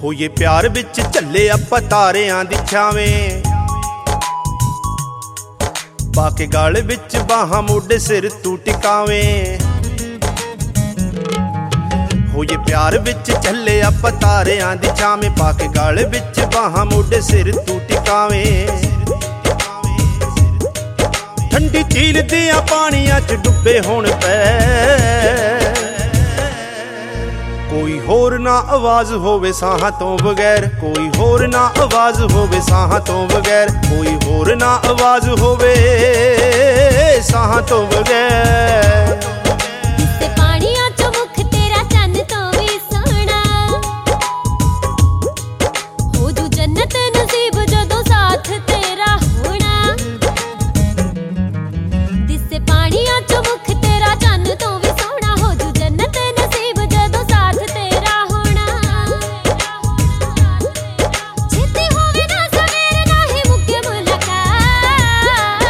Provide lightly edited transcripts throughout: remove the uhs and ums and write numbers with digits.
ਹੋਈਏ ਪਿਆਰ ਵਿੱਚ ਝੱਲੇ ਆਪਾਂ ਤਾਰਿਆਂ ਦੀ ਛਾਵੇਂ, ਪਾ ਕੇ ਗਲ ਵਿੱਚ ਬਾਹਾਂ ਮੋਢੇ ਸਿਰ ਤੂੰ ਟਿਕਾਵੇਂ। ਹੋਈਏ ਪਿਆਰ ਵਿੱਚ ਝੱਲੇ ਆਪਾਂ ਤਾਰਿਆਂ ਦੀ ਛਾਵੇਂ, ਪਾ ਕੇ ਗਲ ਵਿੱਚ ਬਾਹਾਂ ਮੋਢੇ ਸਿਰ ਤੂੰ ਟਿਕਾਵੇਂ। ਠੰਡੀ ਝੀਲ ਦੀਆਂ ਪਾਣੀਆਂ 'ਚ ਡੁੱਬੇ ਹੋਣ ਪੈ, ਕੋਈ ਹੋਰ ਨਾ ਆਵਾਜ਼ ਹੋਵੇ ਸਾਹਾਂ ਤੋਂ ਬਗੈਰ, ਕੋਈ ਹੋਰ ਨਾ ਆਵਾਜ਼ ਹੋਵੇ ਸਾਹਾਂ ਤੋਂ ਬਗੈਰ, ਕੋਈ ਹੋਰ ਨਾ ਆਵਾਜ਼ ਹੋਵੇ ਸਾਹਾਂ ਤੋਂ ਬਗੈਰ। ਤੇ ਪਾਣੀਆਂ 'ਚੋਂ ਮੁਖ ਤੇਰਾ ਚੰਨ ਤੋਂ ਵੀ ਸੋਹਣਾ, ਹੋ ਜੂ ਜੰਨਤ ਨਸੀਬ ਜਦੋਂ ਸਾਥ ਤੇਰਾ ਹੋਣਾ। ਦਿਸੇ ਪਾਣੀਆਂ 'ਚੋਂ ਮੁਖ ਤੇਰਾ ਚੰਨ ਤੋਂ ਵੀ ਸੋਹਣਾ, ਹੋ ਜੂ ਜੰਨਤ ਨਸੀਬ ਜਦੋਂ ਸਾਥ ਤੇਰਾ ਹੋਣਾ। ਛੇਤੀ ਹੋਵੇ ਨਾ ਸਵੇਰ ਨਾ ਹੀ ਮੁੱਕੇ ਮੁਲਾਕਾਤ,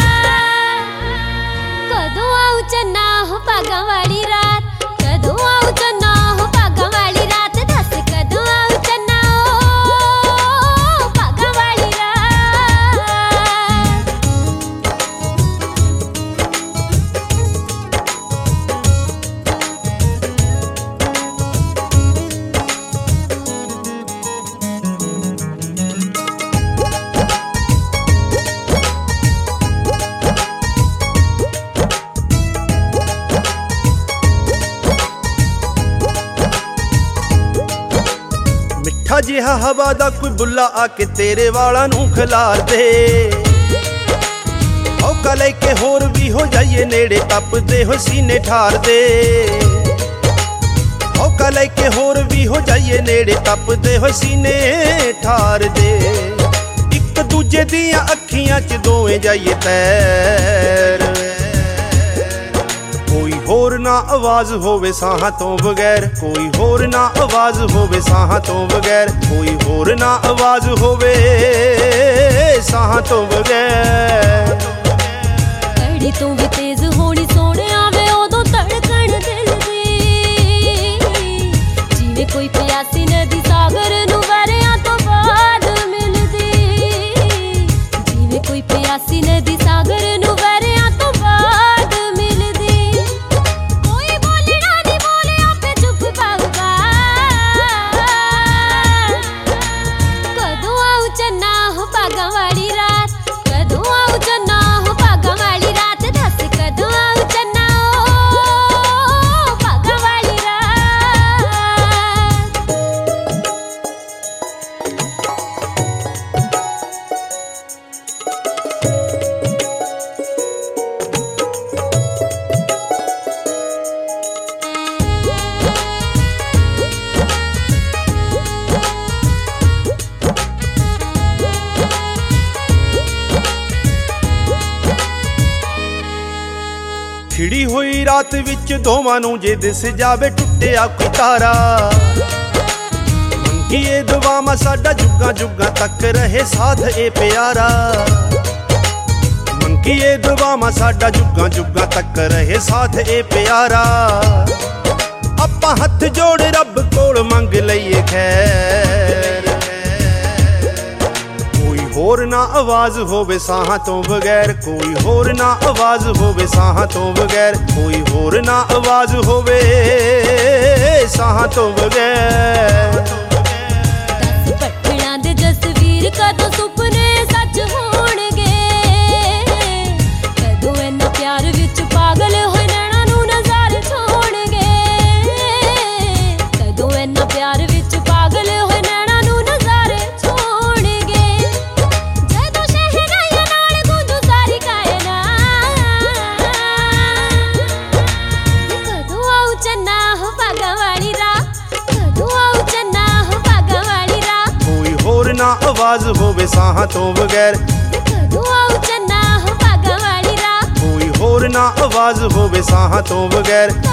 ਕਦੋਂ ਆਊ ਚੰਨਾ ਹੋ ਭਾਗਾਂ ਵਾਲੀ ਰਾਤ, ਕਦੋਂ ਆਊ ਚੰਨਾ ਹੋ ਭਾਗਾਂ ਵਾਲੀ ਰਾਤ, ਦੱਸ ਕਦੋਂ ਆਊ ਚੰਨਾ ਹੋ ਭਾਗਾਂ ਵਾਲੀ ਰਾਤ। ਮਿੱਠਾ ਜਿਹਾ ਹਵਾ ਦਾ ਕੋਈ ਬੁੱਲਾ ਆ ਕੇ ਤੇਰੇ ਵਾਲਾਂ ਨੂੰ ਖਿਲਾਰ ਦੇ, ਮੌਕਾ ਲੈ ਕੇ ਹੋਰ ਵੀ ਹੋ ਜਾਈਏ ਨੇੜੇ, ਤਪਦੇ ਹੋ ਸੀਨੇ ਠਾਰ ਦੇ। ਮੌਕਾ ਲੈ ਕੇ ਹੋਰ ਵੀ ਹੋ ਜਾਈਏ ਨੇੜੇ, ਤਪਦੇ ਹੋ ਸੀਨੇ ਠਾਰ ਦੇ। ਇੱਕ ਦੂਜੇ ਦੀਆਂ ਅੱਖੀਆਂ 'ਚ ਦੋਵੇਂ ਜਾਈਏ ਤੈਰ, ਕੋਈ ਹੋਰ ਨਾ ਆਵਾਜ਼ ਹੋਵੇ ਸਾਹਾਂ ਤੋਂ ਬਗੈਰ, ਕੋਈ ਹੋਰ ਨਾ ਆਵਾਜ਼ ਹੋਵੇ ਸਾਹਾਂ ਤੋਂ ਬਗੈਰ, ਕੋਈ ਹੋਰ ਨਾ ਆਵਾਜ਼ ਹੋਵੇ ਸਾਹਾਂ ਤੋਂ ਬਗੈਰ। ਕੜੀ ਤੋਂ ਵੀ ਤੇਜ਼ ਹੋਣੀ ਸੋਹਣਿਆ ਵੇ ਉਦੋਂ ਧੜਕਣ ਦਿਲ ਦੀ, ਜਿਵੇਂ ਕੋਈ ਪਿਆਸੀ ਨਦੀ ਸਾਗਰ ਨੂੰ ਵਰਿਆਂ ਤੋਂ ਬਾਅਦ ਮਿਲਦੀ, ਜਿਵੇਂ ਕੋਈ ਪਿਆਸੀ ਨਦੀ ਸਾਗਰ ਨੂੰ ਵਰਿਆਂ ਤੋਂ ਬਾਅਦ ਮਿਲਦੀ। ਕੋਈ ਬੋਲਣਾ ਨਹੀਂ ਬੋਲੇ ਆਪੇ ਚੁੱਪ ਪਾਊਗਾ, ਕਦੋਂ ਆਊ ਚੰਨਾ ਹੋ ਭਾਗਾਂ ਵਾਲੀ ਰਾਤ, ਕਦੋਂ ਆਊ ਚੰਨਾ ਹੋ ਭਾਗਾਂ ਵਾਲੀ ਰਾਤ, ਦੱਸ ਕਦੋਂ ਆਊ ਚੰਨਾ ਹੋ ਭਾਗਾਂ ਵਾਲੀ ਰਾਤ। ਖਿੜੀ ਹੋਈ ਰਾਤ ਵਿੱਚ ਦੋਵਾਂ ਨੂੰ ਜੇ ਦਿਸ ਜਾਵੇ ਟੁੱਟਿਆ ਕੋਈ ਤਾਰਾ, ਮੰਗੀਏ ਦੁਆਵਾਂ ਸਾਡਾ ਜੁਗਾਂ ਜੁਗਾਂ ਤੱਕ ਰਹੇ ਸਾਥ ਏ ਪਿਆਰਾ। ਮੰਗੀਏ ਦੁਆਵਾਂ ਸਾਡਾ ਜੁਗਾਂ ਜੁਗਾਂ ਤੱਕ ਰਹੇ ਸਾਥ ਏ ਪਿਆਰਾ। ਆਪਾਂ ਹੱਥ ਜੋੜ ਰੱਬ ਕੋਲ ਮੰਗ ਲਈਏ ਖੈਰ, ਹੋਰ ਨਾ ਆਵਾਜ਼ ਹੋਵੇ ਸਾਹਾਂ ਤੋਂ ਬਗੈਰ, ਕੋਈ ਹੋਰ ਨਾ ਆਵਾਜ਼ ਹੋਵੇ ਸਾਹਾਂ ਤੋਂ ਬਗੈਰ, ਕੋਈ ਹੋਰ ਨਾ ਆਵਾਜ਼ ਹੋਵੇ ਸਾਹਾਂ ਤੋਂ ਬਗੈਰ। 10 ਪੱਠਿਆਂ ਦੇ ਜਸਵੀਰ ਕਦੋਂ ਸੁਪਨੇ ਸੱਚ ਹੋਣਗੇ, ਕਦੋਂ ਇਹਨਾਂ ਪਿਆਰ ਵਿੱਚ ਪਾਗਲ ਹੋਏ ਨੈਣਾਂ ਨੂੰ ਨਜ਼ਾਰ ਛੋਣਗੇ, ਕਦੋਂ ਇਹਨਾਂ ਪਿਆਰ ਵਿੱਚ ਪਾਗਲ ਹੋਏ ਨੈਣਾਂ ਨੂੰ ਨਜ਼ਾਰ ਛੋਣਗੇ। ਜਦੋਂ ਸ਼ਹਿਨਾਈਆਂ ਨਾਲ ਗੂੰਜੂ ਸਾਰੀ ਕਾਇਨਾਤ, ਕਦੋਂ ਆਊ ਚੰਨਾ ਹੋ ਭਾਗਾਂ ਵਾਲੀ ਰਾਤ, ਕਦੋਂ ਆਊ ਚੰਨਾ ਹੋ ਭਾਗਾਂ ਵਾਲੀ ਰਾਤ। ਕੋਈ ਹੋਰ ਨਾ ਆਵਾਜ਼ ਹੋਵੇ ਸਾਹਾਂ ਤੋਂ ਬਗੈਰ, ਕਦੋਂ ਆਊ ਚੰਨਾ ਹੋ ਭਾਗਾਂ ਵਾਲੀ ਰਾਤ। ਕੋਈ ਹੋਰ ਨਾ ਆਵਾਜ਼ ਹੋਵੇ ਸਾਹਾਂ ਤੋਂ ਬਗੈਰ।